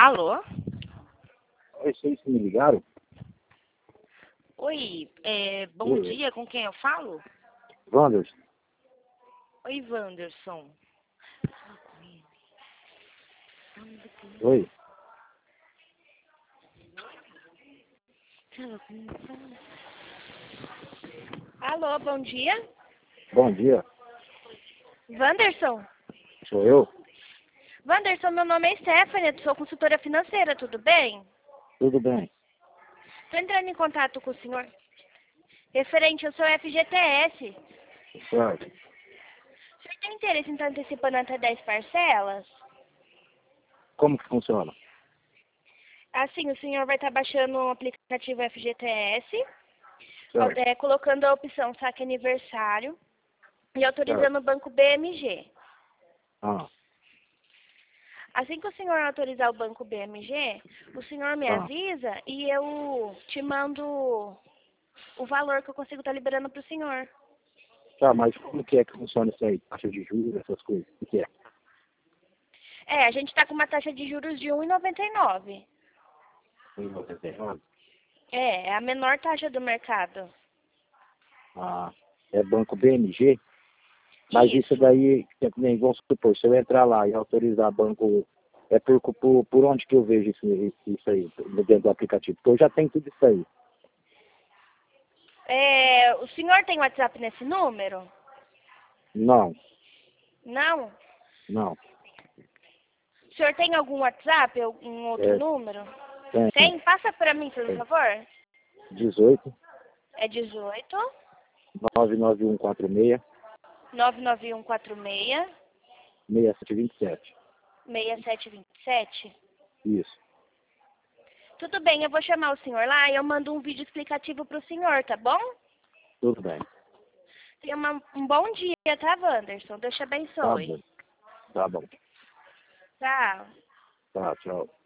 Alô? Oi, vocês me ligaram? Oi, bom Oi. dia, com quem eu falo? Wanderson? Oi, Wanderson. Oi. Alô, bom dia? Bom dia. Wanderson? Sou eu? Wanderson, meu nome é Stephanie, sou consultora financeira, tudo bem? Tudo bem. Estou entrando em contato com o senhor referente ao seu FGTS. Certo. O senhor tem interesse em estar antecipando até 10 parcelas? Como que funciona? Assim, o senhor vai estar baixando o aplicativo FGTS, Certo. colocando a opção saque aniversário e autorizando Certo. o banco BMG. Ah, Assim que o senhor autorizar o banco BMG, o senhor me ah. avisa e eu te mando o valor que eu consigo estar liberando para o senhor. Tá, mas como que é que funciona isso aí? Taxa de juros, essas coisas? O que é? A gente está com uma taxa de juros de 1,99. 1,99? É a menor taxa do mercado. Ah, é banco BMG? Mas isso daí, nem vamos supor, se eu entrar lá e autorizar banco, é por onde que eu vejo isso aí, dentro do aplicativo? Porque eu já tenho tudo isso aí. O senhor tem WhatsApp nesse número? Não, Não? não. O senhor tem algum WhatsApp, algum outro É, número? tem Tem? Passa para mim, por favor. 18 É 18 99146 99146 6727. 6727. Isso, Tudo bem, eu vou chamar o senhor lá e eu mando um vídeo explicativo para o senhor, tá bom? tudo bem. Tenha um bom dia, tá, Wanderson? Deus te Tá abençoe. bom, tá bom. Tchau. Tá, tchau.